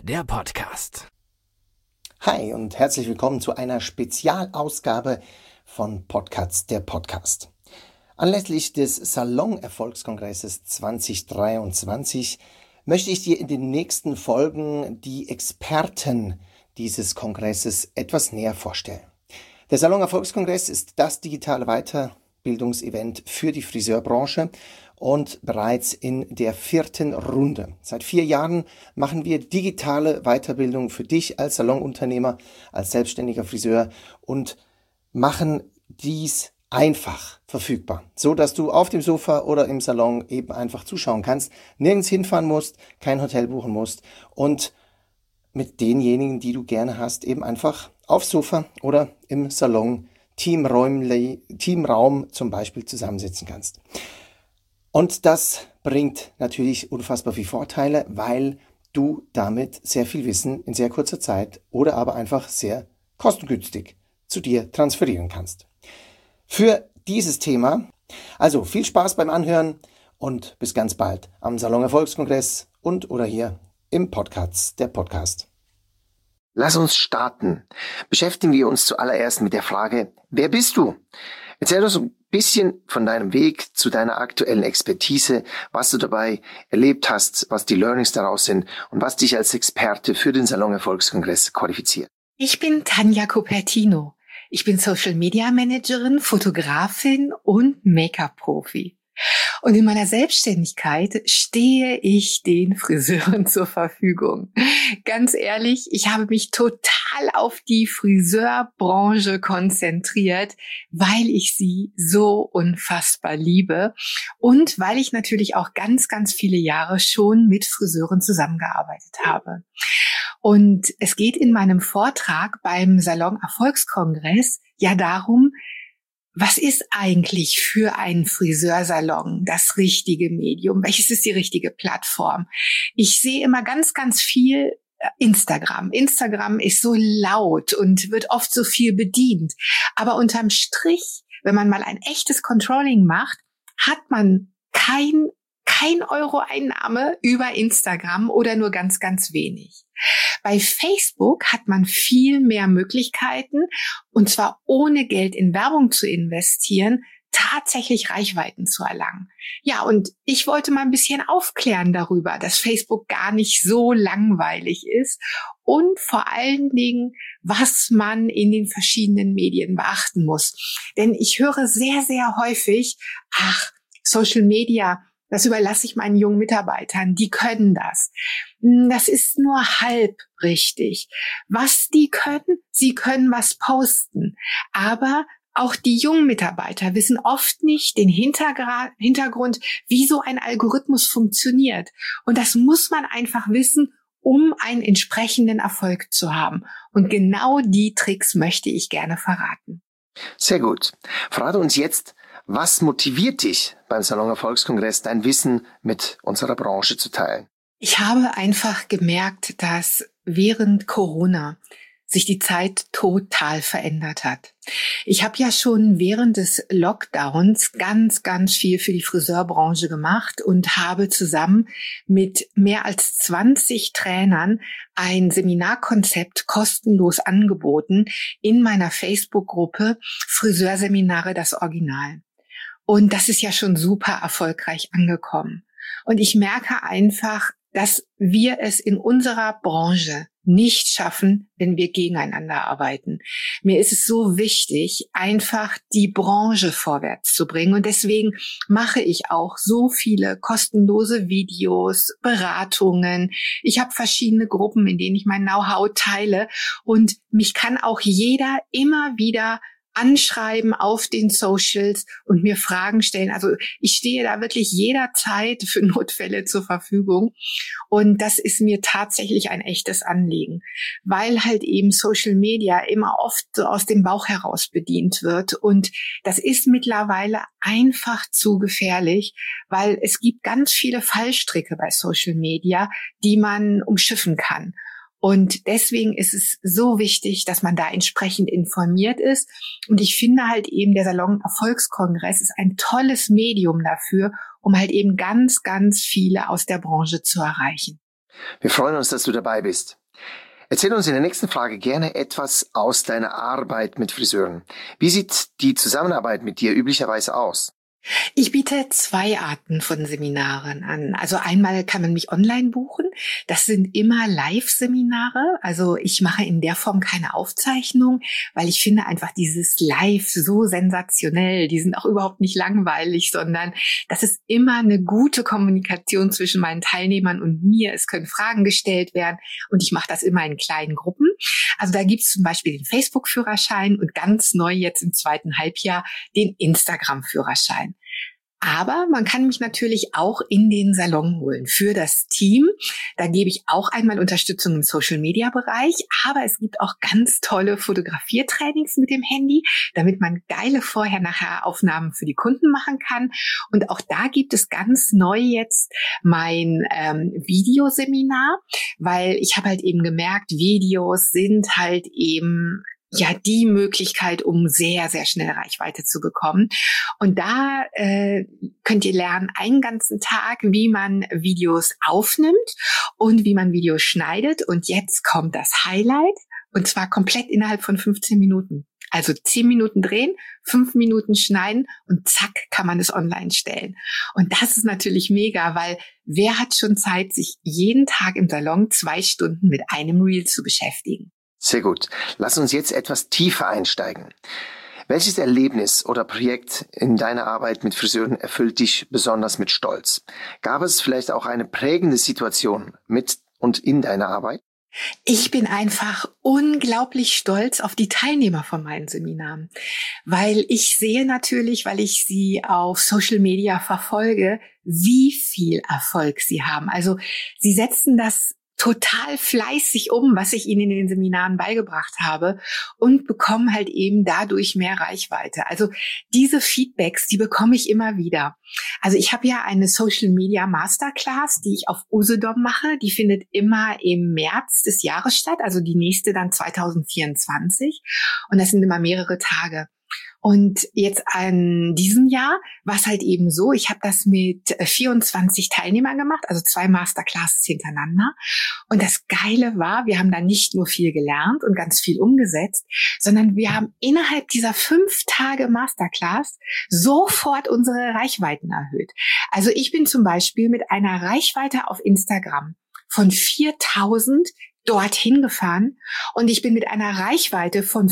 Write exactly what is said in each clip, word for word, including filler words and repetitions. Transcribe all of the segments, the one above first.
der Podcast. Hi und herzlich willkommen zu einer Spezialausgabe von Podcast, der Podcast. Anlässlich des Salon-Erfolgskongresses zwanzig dreiundzwanzig möchte ich dir in den nächsten Folgen die Experten dieses Kongresses etwas näher vorstellen. Der Salon-Erfolgskongress ist das digitale Weiterbildungsevent für die Friseurbranche und bereits in der vierten Runde. Seit vier Jahren machen wir digitale Weiterbildung für dich als Salonunternehmer, als selbstständiger Friseur und machen dies einfach verfügbar, so dass du auf dem Sofa oder im Salon eben einfach zuschauen kannst, nirgends hinfahren musst, kein Hotel buchen musst und mit denjenigen, die du gerne hast, eben einfach aufs Sofa oder im Salon Teamräumli, Teamraum zum Beispiel zusammensitzen kannst. Und das bringt natürlich unfassbar viele Vorteile, weil du damit sehr viel Wissen in sehr kurzer Zeit oder aber einfach sehr kostengünstig zu dir transferieren kannst. Für dieses Thema, also viel Spaß beim Anhören und bis ganz bald am Salon Erfolgskongress und oder hier im Podcast, der Podcast. Lass uns starten. Beschäftigen wir uns zuallererst mit der Frage, wer bist du? Erzähl uns ein bisschen von deinem Weg zu deiner aktuellen Expertise, was du dabei erlebt hast, was die Learnings daraus sind und was dich als Experte für den Salon Erfolgskongress qualifiziert. Ich bin Tanja Cupertino. Ich bin Social Media Managerin, Fotografin und Make-up-Profi. Und in meiner Selbstständigkeit stehe ich den Friseuren zur Verfügung. Ganz ehrlich, ich habe mich total auf die Friseurbranche konzentriert, weil ich sie so unfassbar liebe und weil ich natürlich auch ganz, ganz viele Jahre schon mit Friseuren zusammengearbeitet habe. Und es geht in meinem Vortrag beim Salon Erfolgskongress ja darum, was ist eigentlich für einen Friseursalon das richtige Medium? Welches ist die richtige Plattform? Ich sehe immer ganz, ganz viel Instagram. Instagram ist so laut und wird oft so viel bedient. Aber unterm Strich, wenn man mal ein echtes Controlling macht, hat man kein kein Euro Einnahme über Instagram oder nur ganz, ganz wenig. Bei Facebook hat man viel mehr Möglichkeiten, und zwar ohne Geld in Werbung zu investieren, tatsächlich Reichweiten zu erlangen. Ja, und ich wollte mal ein bisschen aufklären darüber, dass Facebook gar nicht so langweilig ist und vor allen Dingen, was man in den verschiedenen Medien beachten muss. Denn ich höre sehr, sehr häufig, ach, Social Media, das überlasse ich meinen jungen Mitarbeitern, die können das. Das ist nur halb richtig. Was die können, sie können was posten. Aber auch die jungen Mitarbeiter wissen oft nicht den Hintergra- Hintergrund, wie so ein Algorithmus funktioniert. Und das muss man einfach wissen, um einen entsprechenden Erfolg zu haben. Und genau die Tricks möchte ich gerne verraten. Sehr gut. Verrate uns jetzt, was motiviert dich beim Salon Erfolgskongress, dein Wissen mit unserer Branche zu teilen? Ich habe einfach gemerkt, dass während Corona sich die Zeit total verändert hat. Ich habe ja schon während des Lockdowns ganz, ganz viel für die Friseurbranche gemacht und habe zusammen mit mehr als zwanzig Trainern ein Seminarkonzept kostenlos angeboten in meiner Facebook-Gruppe Friseurseminare das Original. Und das ist ja schon super erfolgreich angekommen. Und ich merke einfach, dass wir es in unserer Branche nicht schaffen, wenn wir gegeneinander arbeiten. Mir ist es so wichtig, einfach die Branche vorwärts zu bringen. Und deswegen mache ich auch so viele kostenlose Videos, Beratungen. Ich habe verschiedene Gruppen, in denen ich mein Know-how teile. Und mich kann auch jeder immer wieder anschreiben auf den Socials und mir Fragen stellen. Also ich stehe da wirklich jederzeit für Notfälle zur Verfügung. Und das ist mir tatsächlich ein echtes Anliegen, weil halt eben Social Media immer oft so aus dem Bauch heraus bedient wird. Und das ist mittlerweile einfach zu gefährlich, weil es gibt ganz viele Fallstricke bei Social Media, die man umschiffen kann. Und deswegen ist es so wichtig, dass man da entsprechend informiert ist. Und ich finde halt eben, der Salon Erfolgskongress ist ein tolles Medium dafür, um halt eben ganz, ganz viele aus der Branche zu erreichen. Wir freuen uns, dass du dabei bist. Erzähl uns in der nächsten Frage gerne etwas aus deiner Arbeit mit Friseuren. Wie sieht die Zusammenarbeit mit dir üblicherweise aus? Ich biete zwei Arten von Seminaren an. Also einmal kann man mich online buchen. Das sind immer Live-Seminare. Also ich mache in der Form keine Aufzeichnung, weil ich finde einfach dieses Live so sensationell. Die sind auch überhaupt nicht langweilig, sondern das ist immer eine gute Kommunikation zwischen meinen Teilnehmern und mir. Es können Fragen gestellt werden und ich mache das immer in kleinen Gruppen. Also da gibt es zum Beispiel den Facebook-Führerschein und ganz neu jetzt im zweiten Halbjahr den Instagram-Führerschein. Aber man kann mich natürlich auch in den Salon holen für das Team. Da gebe ich auch einmal Unterstützung im Social-Media-Bereich. Aber es gibt auch ganz tolle Fotografiertrainings mit dem Handy, damit man geile Vorher-Nachher-Aufnahmen für die Kunden machen kann. Und auch da gibt es ganz neu jetzt mein ähm, Videoseminar, weil ich habe halt eben gemerkt, Videos sind halt eben ja die Möglichkeit, um sehr, sehr schnell Reichweite zu bekommen. Und da äh, könnt ihr lernen, einen ganzen Tag, wie man Videos aufnimmt und wie man Videos schneidet. Und jetzt kommt das Highlight, und zwar komplett innerhalb von fünfzehn Minuten. Also zehn Minuten drehen, fünf Minuten schneiden und zack, kann man es online stellen. Und das ist natürlich mega, weil wer hat schon Zeit, sich jeden Tag im Salon zwei Stunden mit einem Reel zu beschäftigen? Sehr gut. Lass uns jetzt etwas tiefer einsteigen. Welches Erlebnis oder Projekt in deiner Arbeit mit Friseuren erfüllt dich besonders mit Stolz? Gab es vielleicht auch eine prägende Situation mit und in deiner Arbeit? Ich bin einfach unglaublich stolz auf die Teilnehmer von meinen Seminaren, weil ich sehe natürlich, weil ich sie auf Social Media verfolge, wie viel Erfolg sie haben. Also sie setzen das total fleißig um, was ich ihnen in den Seminaren beigebracht habe, und bekommen halt eben dadurch mehr Reichweite. Also diese Feedbacks, die bekomme ich immer wieder. Also ich habe ja eine Social Media Masterclass, die ich auf Usedom mache. Die findet immer im März des Jahres statt, also die nächste dann zwanzig vierundzwanzig. Und das sind immer mehrere Tage. Und jetzt an diesem Jahr war es halt eben so, ich habe das mit vierundzwanzig Teilnehmern gemacht, also zwei Masterclasses hintereinander. Und das Geile war, wir haben da nicht nur viel gelernt und ganz viel umgesetzt, sondern wir haben innerhalb dieser fünf Tage Masterclass sofort unsere Reichweiten erhöht. Also ich bin zum Beispiel mit einer Reichweite auf Instagram von viertausend dorthin gefahren und ich bin mit einer Reichweite von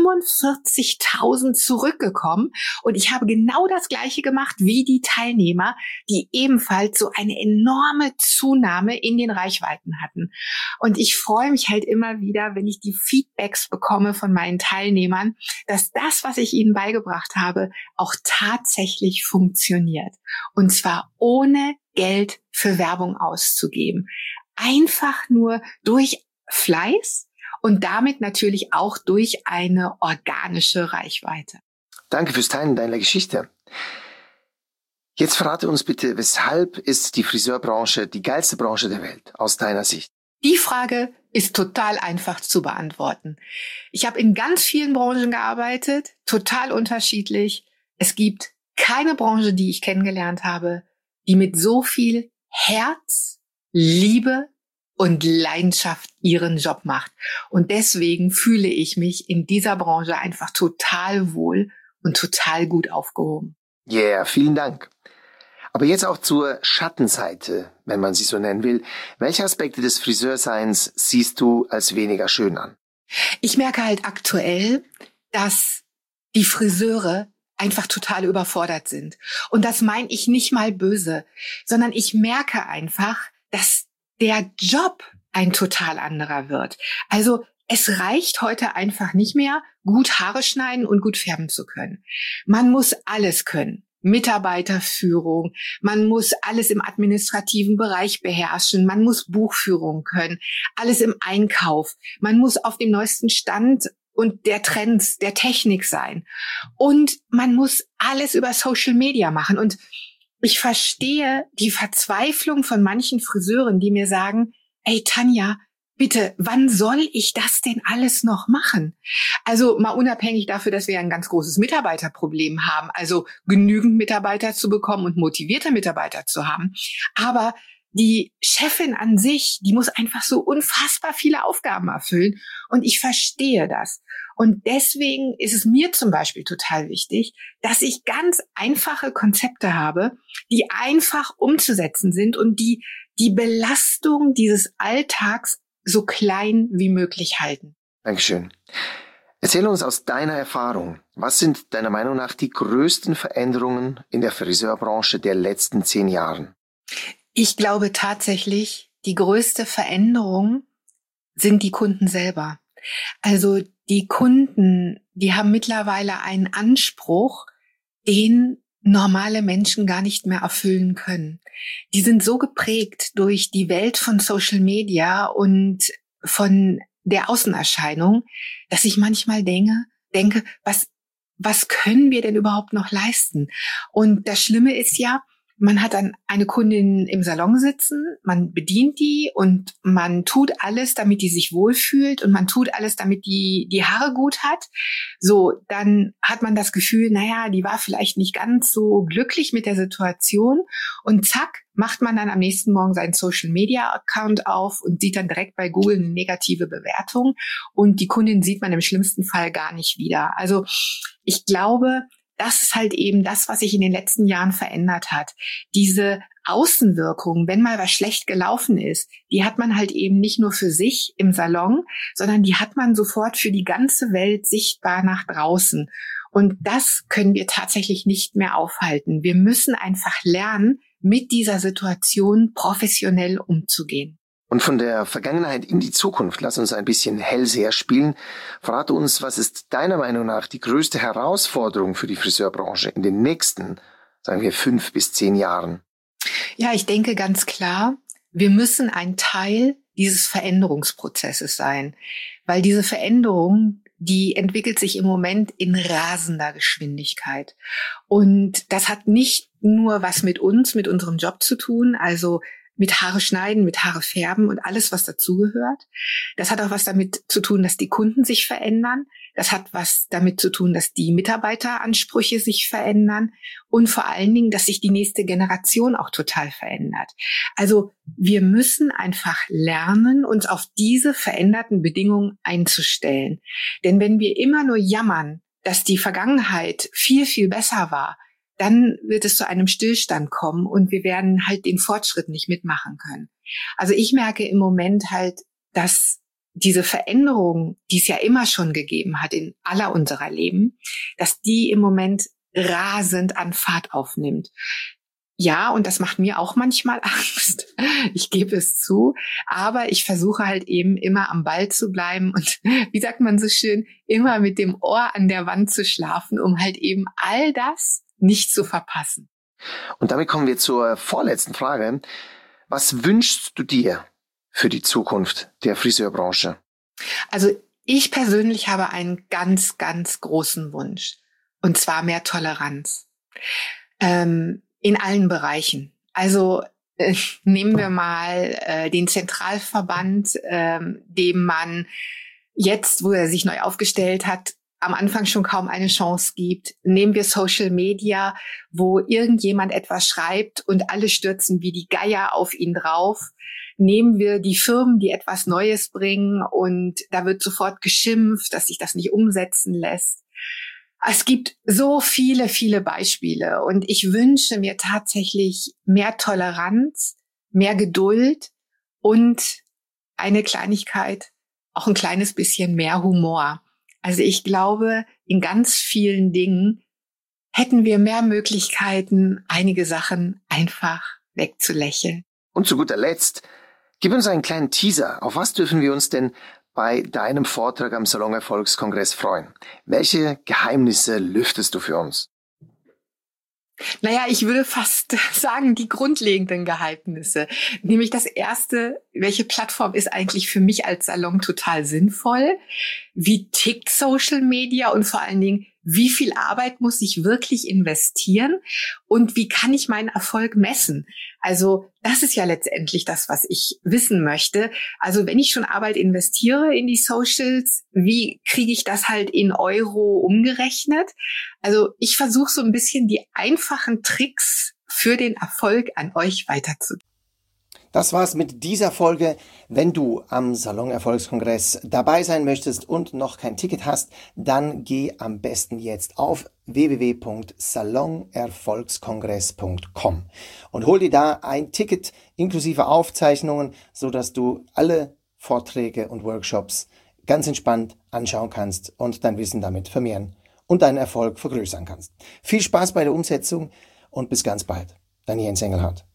fünfundvierzigtausend zurückgekommen und ich habe genau das Gleiche gemacht wie die Teilnehmer, die ebenfalls so eine enorme Zunahme in den Reichweiten hatten. Und ich freue mich halt immer wieder, wenn ich die Feedbacks bekomme von meinen Teilnehmern, dass das, was ich ihnen beigebracht habe, auch tatsächlich funktioniert. Und zwar ohne Geld für Werbung auszugeben. Einfach nur durch Fleiß und damit natürlich auch durch eine organische Reichweite. Danke fürs Teilen deiner Geschichte. Jetzt verrate uns bitte, weshalb ist die Friseurbranche die geilste Branche der Welt aus deiner Sicht? Die Frage ist total einfach zu beantworten. Ich habe in ganz vielen Branchen gearbeitet, total unterschiedlich. Es gibt keine Branche, die ich kennengelernt habe, die mit so viel Herz, Liebe und Leidenschaft ihren Job macht. Und deswegen fühle ich mich in dieser Branche einfach total wohl und total gut aufgehoben. Yeah, vielen Dank. Aber jetzt auch zur Schattenseite, wenn man sie so nennen will. Welche Aspekte des Friseurseins siehst du als weniger schön an? Ich merke halt aktuell, dass die Friseure einfach total überfordert sind. Und das meine ich nicht mal böse, sondern ich merke einfach, dass der Job ein total anderer wird. Also es reicht heute einfach nicht mehr, gut Haare schneiden und gut färben zu können. Man muss alles können. Mitarbeiterführung, man muss alles im administrativen Bereich beherrschen, man muss Buchführung können, alles im Einkauf, man muss auf dem neuesten Stand und der Trends, der Technik sein. Und man muss alles über Social Media machen. Und ich verstehe die Verzweiflung von manchen Friseuren, die mir sagen, ey Tanja, bitte, wann soll ich das denn alles noch machen? Also mal unabhängig dafür, dass wir ein ganz großes Mitarbeiterproblem haben, also genügend Mitarbeiter zu bekommen und motivierte Mitarbeiter zu haben. Aber die Chefin an sich, die muss einfach so unfassbar viele Aufgaben erfüllen. Und ich verstehe das. Und deswegen ist es mir zum Beispiel total wichtig, dass ich ganz einfache Konzepte habe, die einfach umzusetzen sind und die die Belastung dieses Alltags so klein wie möglich halten. Dankeschön. Erzähl uns aus deiner Erfahrung, was sind deiner Meinung nach die größten Veränderungen in der Friseurbranche der letzten zehn Jahren? Ich glaube tatsächlich, die größte Veränderung sind die Kunden selber. Also die Kunden, die haben mittlerweile einen Anspruch, den normale Menschen gar nicht mehr erfüllen können. Die sind so geprägt durch die Welt von Social Media und von der Außenerscheinung, dass ich manchmal denke, denke, was, was können wir denn überhaupt noch leisten? Und das Schlimme ist ja, man hat dann eine Kundin im Salon sitzen, man bedient die und man tut alles, damit die sich wohlfühlt und man tut alles, damit die die Haare gut hat. So, dann hat man das Gefühl, naja, die war vielleicht nicht ganz so glücklich mit der Situation und zack, macht man dann am nächsten Morgen seinen Social-Media-Account auf und sieht dann direkt bei Google eine negative Bewertung und die Kundin sieht man im schlimmsten Fall gar nicht wieder. Also ich glaube, das ist halt eben das, was sich in den letzten Jahren verändert hat. Diese Außenwirkung, wenn mal was schlecht gelaufen ist, die hat man halt eben nicht nur für sich im Salon, sondern die hat man sofort für die ganze Welt sichtbar nach draußen. Und das können wir tatsächlich nicht mehr aufhalten. Wir müssen einfach lernen, mit dieser Situation professionell umzugehen. Und von der Vergangenheit in die Zukunft, lass uns ein bisschen Hellseher spielen. Verrate uns, was ist deiner Meinung nach die größte Herausforderung für die Friseurbranche in den nächsten, sagen wir, fünf bis zehn Jahren? Ja, ich denke ganz klar, wir müssen ein Teil dieses Veränderungsprozesses sein, weil diese Veränderung, die entwickelt sich im Moment in rasender Geschwindigkeit. Und das hat nicht nur was mit uns, mit unserem Job zu tun, also mit Haare schneiden, mit Haare färben und alles, was dazugehört. Das hat auch was damit zu tun, dass die Kunden sich verändern. Das hat was damit zu tun, dass die Mitarbeiteransprüche sich verändern und vor allen Dingen, dass sich die nächste Generation auch total verändert. Also wir müssen einfach lernen, uns auf diese veränderten Bedingungen einzustellen. Denn wenn wir immer nur jammern, dass die Vergangenheit viel, viel besser war, dann wird es zu einem Stillstand kommen und wir werden halt den Fortschritt nicht mitmachen können. Also ich merke im Moment halt, dass diese Veränderung, die es ja immer schon gegeben hat in aller unserer Leben, dass die im Moment rasend an Fahrt aufnimmt. Ja, und das macht mir auch manchmal Angst. Ich gebe es zu. Aber ich versuche halt eben immer am Ball zu bleiben und, wie sagt man so schön, immer mit dem Ohr an der Wand zu schlafen, um halt eben all das nicht zu verpassen. Und damit kommen wir zur vorletzten Frage. Was wünschst du dir für die Zukunft der Friseurbranche? Also ich persönlich habe einen ganz, ganz großen Wunsch. Und zwar mehr Toleranz. Ähm, in allen Bereichen. Also äh, nehmen wir mal äh, den Zentralverband, äh, dem man jetzt, wo er sich neu aufgestellt hat, am Anfang schon kaum eine Chance gibt. Nehmen wir Social Media, wo irgendjemand etwas schreibt und alle stürzen wie die Geier auf ihn drauf. Nehmen wir die Firmen, die etwas Neues bringen und da wird sofort geschimpft, dass sich das nicht umsetzen lässt. Es gibt so viele, viele Beispiele und ich wünsche mir tatsächlich mehr Toleranz, mehr Geduld und eine Kleinigkeit, auch ein kleines bisschen mehr Humor. Also ich glaube, in ganz vielen Dingen hätten wir mehr Möglichkeiten, einige Sachen einfach wegzulächeln. Und zu guter Letzt, gib uns einen kleinen Teaser. Auf was dürfen wir uns denn bei deinem Vortrag am Salon Erfolgskongress freuen? Welche Geheimnisse lüftest du für uns? Naja, ich würde fast sagen, die grundlegenden Geheimnisse. Nämlich das erste, welche Plattform ist eigentlich für mich als Salon total sinnvoll? Wie tickt Social Media und vor allen Dingen, wie viel Arbeit muss ich wirklich investieren? Und wie kann ich meinen Erfolg messen? Also das ist ja letztendlich das, was ich wissen möchte. Also wenn ich schon Arbeit investiere in die Socials, wie kriege ich das halt in Euro umgerechnet? Also ich versuche so ein bisschen die einfachen Tricks für den Erfolg an euch weiterzugeben. Das war's mit dieser Folge. Wenn du am Salon Erfolgskongress dabei sein möchtest und noch kein Ticket hast, dann geh am besten jetzt auf w w w punkt salon erfolgskongress punkt com und hol dir da ein Ticket inklusive Aufzeichnungen, so dass du alle Vorträge und Workshops ganz entspannt anschauen kannst und dein Wissen damit vermehren und deinen Erfolg vergrößern kannst. Viel Spaß bei der Umsetzung und bis ganz bald. Dein Jens Engelhardt.